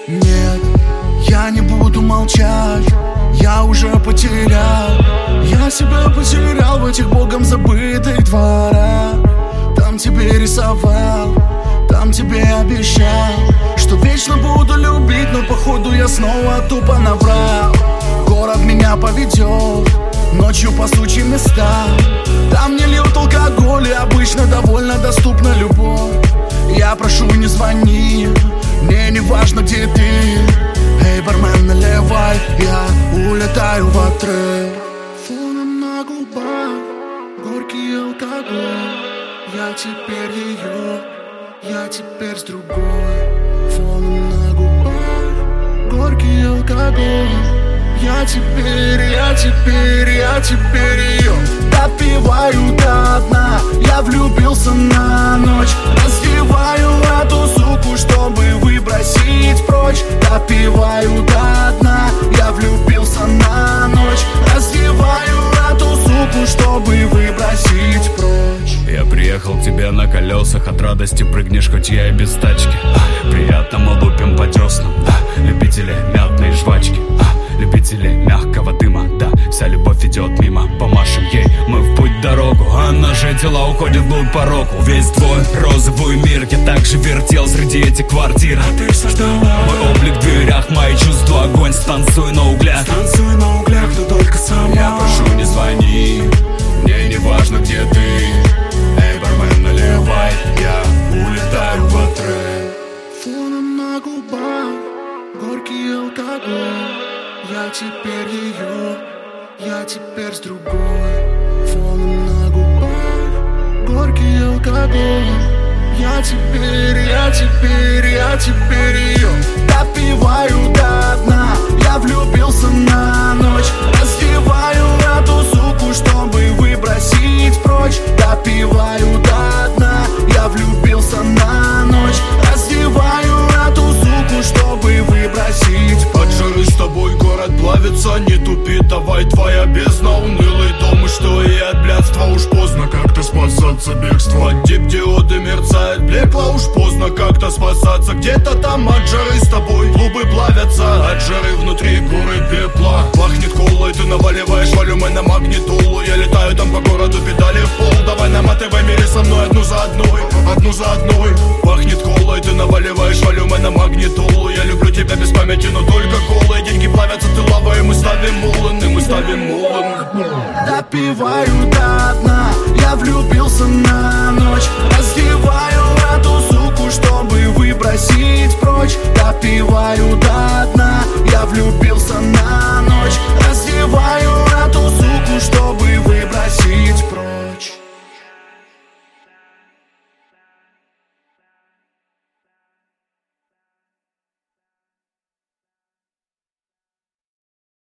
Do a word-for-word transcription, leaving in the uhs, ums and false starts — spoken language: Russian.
Нет, я не буду молчать, я уже потерял. Я себя потерял в этих богом забытых дворах. Там тебе рисовал, там тебе обещал, что вечно буду любить, но походу я снова тупо наврал. Город меня поведет ночью по сучьим местам. Там не льют алкоголь и обычно довольно доступна любовь. Я прошу, не звони, мне не важно, где ты. Эй, бармен, наливай, я улетаю в отрыв. Фоном на губах горький алкоголь. Я теперь ее, я теперь с другой. Фоном на губах горький алкоголь. Я теперь, я теперь, я теперь ее допиваю до дна. Я влюбился на ночь, раздеваю эту суку, чтобы выбросить прочь. Допиваю до дна, я влюбился на ночь, раздеваю эту суку, чтобы выбросить прочь. Я приехал к тебе на колесах, от радости прыгнешь, хоть я и без тачки. а, Приятно мы лупим по деснам, а, любители мятной жвачки, а, любители мягкого дыма, да, вся любовь идет мимо. Помашем ей, мы в путь дорогу, а наши тела уходят вглубь по року. Весь твой розовый мир я так же вертел среди этих квартир. А ты создала мой облик в дверях, мои чувства огонь. Станцуй на углях, станцуй на углях, но только сама. Я прошу, не звони, мне не важно, где ты. Эй, бармен, наливай, я улетаю в отрыв. Фоном на губах горький алкоголь. Я теперь ее, я теперь с другой. Фоном на губах горький алкоголь. Я теперь, я теперь, я теперь ее допиваю до дна. Я влюбился на ночь, раздеваю эту суку, чтобы выбросить прочь. Допиваю до дна, я влюбился на ночь, раздеваю эту суку, чтобы выбросить прочь. От жары с тобой город плавится, не тупи, давай, твоя бездна. Унылый дом и что и от блядства, уж поздно как-то спасаться бегство. От дип-диоды мерцает блекло, уж поздно как-то спасаться. Где-то там от жары с тобой клубы плавятся, от жары внутри горы пепла. Пахнет колой, ты наваливаешь волюмы на магнитолу. Я летаю там по городу, педали в пол. Давай наматывай мире со мной одну за одной, одну за одной. Пахнет колой, ты наваливаешь волюмы на магнитолу. Я люблю тебя без памяти, но только колой. Деньги плавятся, ты лава, и мы ставим муланы, мы ставим муланы. Допиваю до дна, я влюбился на ночь, раздеваю эту суку, чтобы выбросить прочь. Допиваю